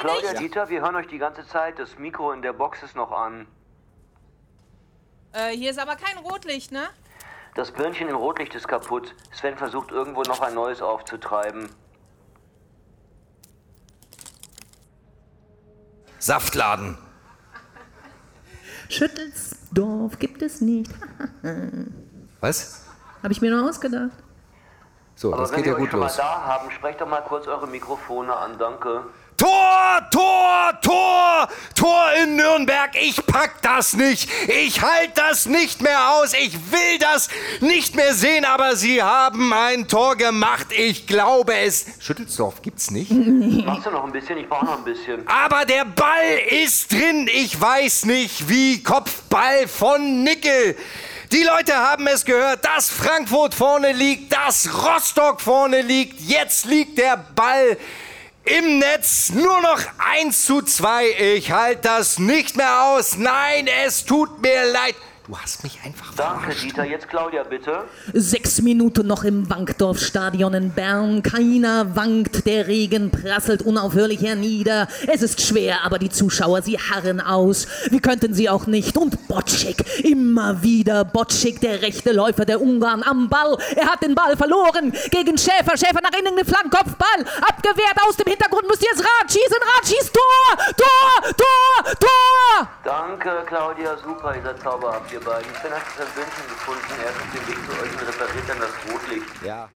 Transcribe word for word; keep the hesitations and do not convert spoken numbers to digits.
Claudia, nicht? Dieter, wir hören euch die ganze Zeit. Das Mikro in der Box ist noch an. Äh, hier ist aber kein Rotlicht, ne? Das Birnchen im Rotlicht ist kaputt. Sven versucht irgendwo noch ein neues aufzutreiben. Saftladen. Schüttelsdorf gibt es nicht. Was? Habe ich mir nur ausgedacht. So, Aber das wenn geht wir ja euch gut schon los. mal da haben, sprecht doch mal kurz eure Mikrofone an. Danke. Tor, Tor, Tor, Tor in Nürnberg. Ich pack das nicht. Ich halte das nicht mehr aus. Ich will das nicht mehr sehen, aber sie haben ein Tor gemacht. Ich glaube es. Schüttelsdorf gibt's nicht. Machst du noch ein bisschen? Ich brauche noch ein bisschen. Aber der Ball ist drin. Ich weiß nicht wie. Kopfball von Nickel. Die Leute haben es gehört, dass Frankfurt vorne liegt, dass Rostock vorne liegt. Jetzt liegt der Ball im Netz. Nur noch eins zu zwei. Ich halte das nicht mehr aus. Nein, es tut mir leid. Du hast mich einfach Danke, verarscht. Dieter. Jetzt Claudia, bitte. Sechs Minuten noch im Wankdorfstadion in Bern. Keiner wankt, der Regen prasselt unaufhörlich hernieder. Es ist schwer, aber die Zuschauer, sie harren aus. Wie könnten sie auch nicht? Und Bocik, immer wieder Bocik, der rechte Läufer der Ungarn am Ball. Er hat den Ball verloren gegen Schäfer. Schäfer nach innen, den Flankenkopfball. Abgewehrt aus dem Hintergrund, müsst ihr jetzt Rad schießen. Rad schießt Tor! Tor! Tor! Tor! Danke, Claudia. Super, ihr seid zauberhaft, ihr beiden. Sven hat das Birnchen gefunden. Er ist auf dem Weg zu euch und repariert dann das Rotlicht. Ja.